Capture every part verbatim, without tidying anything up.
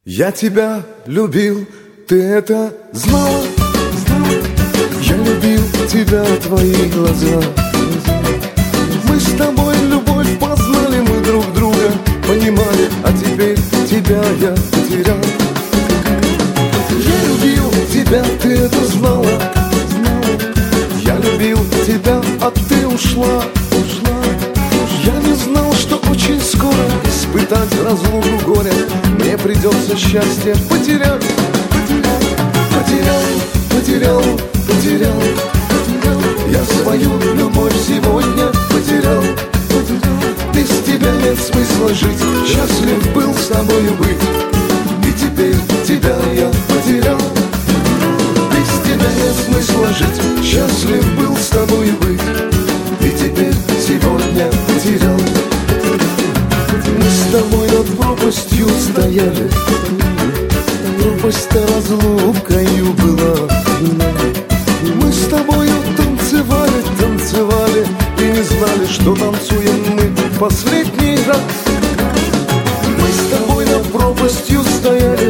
Я тебя любил, ты это знала? Я любил тебя, твои глаза. Мы с тобой любовь познали, мы друг друга понимали, а теперь тебя я потерял. Я любил тебя, ты это знала? Я любил тебя, а ты ушла. Я не знал, что очень скоро испытать разлуку горя мне придется счастье потерять. Потерял, потерял, потерял. Я свою любовь сегодня потерял. Без тебя нет смысла жить, счастлив был с тобою быть. И теперь тебя я потерял. Без тебя нет смысла жить, счастлив был с тобою быть. И теперь сегодня потерял. Мы с тобой над пропастью стояли, пропасть-то разлукою была. Мы с тобою танцевали, танцевали и не знали, что танцуем мы в последний раз. Мы с тобой над пропастью стояли,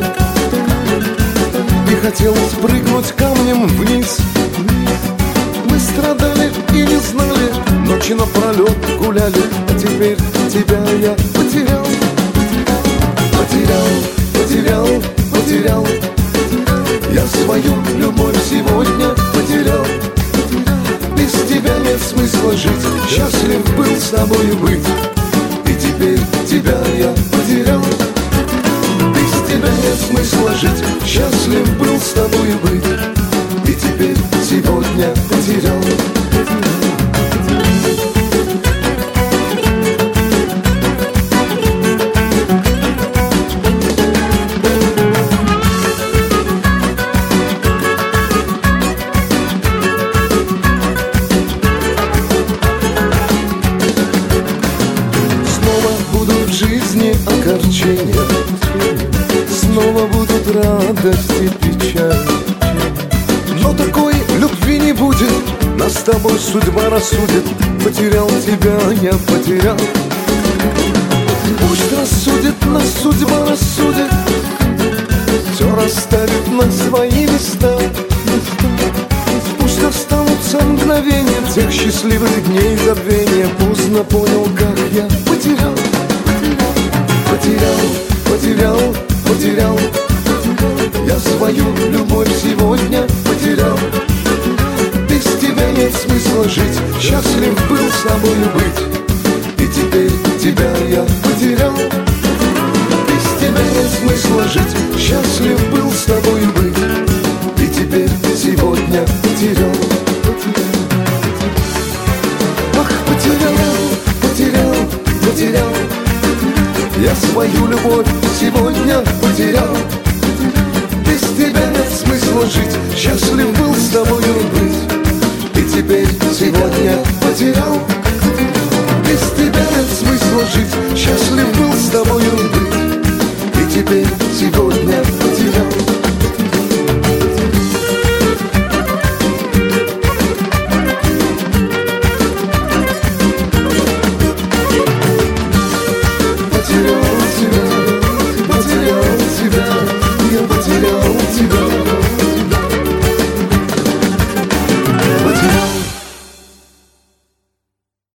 и хотелось прыгнуть камнем вниз. Мы страдали и не знали, ночи напролет гуляли, а теперь тебя я потерял. Потерял, потерял, потерял. Я свою любовь сегодня потерял. Без тебя нет смысла жить, счастлив был с тобою быть. И теперь тебя я потерял. Без тебя нет смысла жить, счастлив был с тобою быть. И теперь сегодня потерял. Огорчения, снова будут радость и печаль. Но такой любви не будет, нас с тобой судьба рассудит. Потерял тебя, я потерял. Пусть рассудит, нас судьба рассудит, все расставит на свои места. Пусть останутся мгновения тех счастливых дней забвения. Поздно понял, как я потерял. Потерял, потерял, потерял. Я свою любовь сегодня потерял. Без тебя нет смысла жить, счастлив был с тобою быть. И теперь тебя я потерял. Без тебя нет смысла жить, счастлив был с тобою быть. И теперь сегодня потерял. Ах, потерял, потерял, потерял. Я свою любовь сегодня потерял. Без тебя нет смысла жить, счастлив был с тобою быть. И теперь сегодня потерял. Без тебя нет смысла жить, счастлив был с тобою быть. И теперь сегодня потерял.